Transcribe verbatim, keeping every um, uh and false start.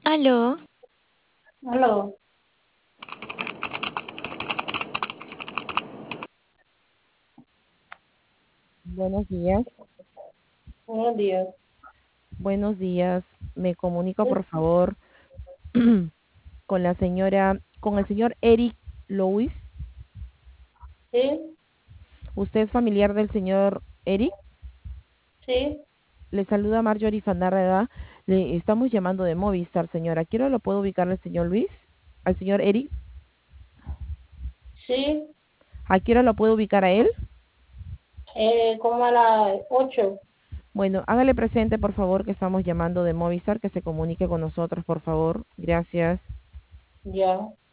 Aló, Aló, Buenos días, buenos días. buenos días. Me comunico, Sí, por favor, con la señora, con el señor Eric Louis. sí, ¿Usted es familiar del señor Eric? sí, Le saluda Marjorie Fandarrega. Le estamos llamando de Movistar, señora. Quiero lo puedo ubicar al señor Luis, al señor Eric. sí, ¿A qué hora lo puedo ubicar a él? eh, como a las ocho, Bueno, hágale presente, por favor, que estamos llamando de Movistar, que se comunique con nosotros, por favor. Gracias. ya.